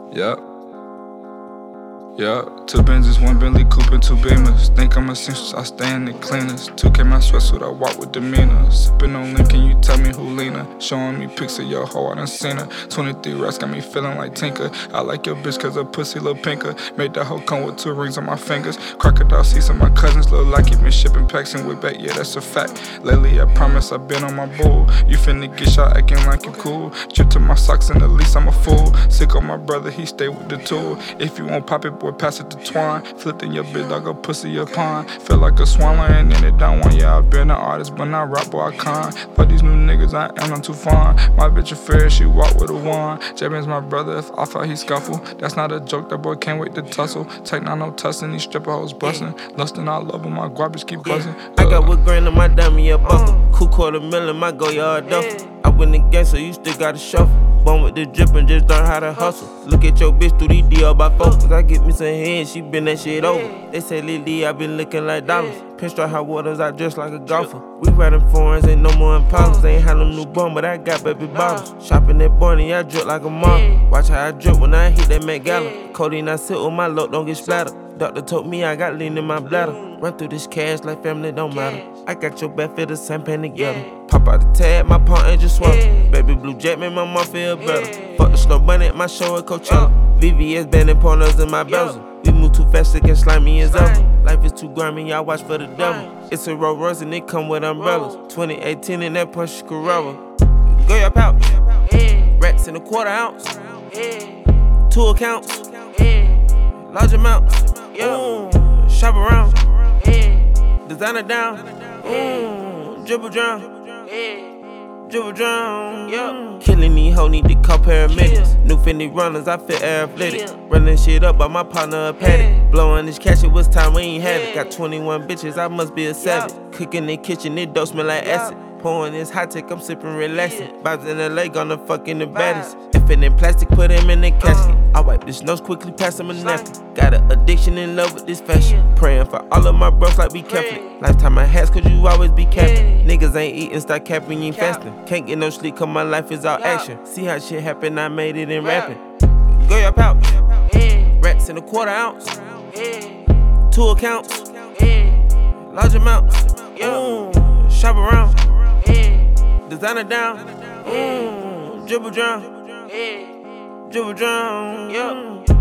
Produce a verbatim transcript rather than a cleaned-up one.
Yup. Yup, two Benzes, one Bentley coupe and two Beamers. Think I'm essentials, I stay in the cleaners. two K my sweatsuit, I walk with demeanor. Sippin' on lean, can you tell me who Lena? Showing me pics of your hoe, I done seen her. twenty-three rats got me feeling like Tinker. I like your bitch cause her pussy look pinker. Made that hoe come with two rings on my fingers. Crocodile seats on my cousins look like it been shipping packs and whip back, yeah that's a fact. Lately I promise I been on my bull. You finna get shot acting like you cool. Drip to my socks and at least I'm a fool. Sick on my brother, he stay with the tool. If you won't pop it, boy, pass it to Twine. Flipping your bitch like a pussy a pond. Feel like a swan and then it down one. Yeah, I been an artist, but not rap, boy, I con. For these new niggas, I am not too fond. My bitch a fair, she walk with a wand. J-Ben's my brother, if I felt he scuffle. That's not a joke, that boy can't wait to tussle. Take nine no tussin', these stripper hoes bustin'. Lustin', I love him, my guap bitch keep buzzin'. I got what grand on my dummy, a buckle. Cool quarter million, my go yard duffel. I win the game, so you still gotta shuffle. Born with the drip and just learn how to hustle. Look at your bitch through these D L by focus. I get me some head, she been that shit over. They say Lily, I been looking like dollars. Pinstripe hot waters, I dress like a golfer. We riding foreigns, ain't no more Impalas. Ain't had no new bum, but I got baby bottles. Shopping at Barney, I drip like a model. Watch how I drip when I hit that Met Gala. Codeine, I sit with my load, don't get splattered. Doctor told me I got lean in my bladder. Run through this cash like family don't matter. I got your back for the same pain together. Pop out the tag, my palm ain't just swallow. Baby blue jet make my mom feel better. Fuck the slow bunny at my show at Coachella. V V S banding pornos in my bezel. We move too fast, it can slime me as ever. Life is too grimy, y'all watch for the devil. It's a Rolls Royce and it come with umbrellas. twenty eighteen in that Porsche Carrera. Go your pouch. Rats in a quarter ounce. Two accounts. Large amounts. Ooh, shop around. Designer down. Ooh, dribble drown. Dribble drown. Yeah. Killing these hoes, need to call paramedics. New Fendi runners, I feel athletic. Running shit up by my partner a paddock. Blowing this cash, it was time we ain't had it. Got twenty-one bitches, I must be a savage. Cooking in the kitchen, it don't smell like acid. Pouring this hot tech, I'm sipping, relaxing. Vibes in L A, gonna fucking the baddest. If it in plastic, put him in the casket. I wipe this nose quickly, pass him a napkin. Got an addiction in love with this fashion. Praying for all of my bros like we Catholic. Lifetime my hats, cause you always be capping. Niggas ain't eating, start capping, you ain't fasting. Can't get no sleep, cause my life is all action. See how shit happen, I made it in rapping. Go your pouch. Rats in a quarter ounce. Two accounts. Large amounts. Ooh, shop around. Designer down. Ooh, dribble drown. Dribble drown. Yeah.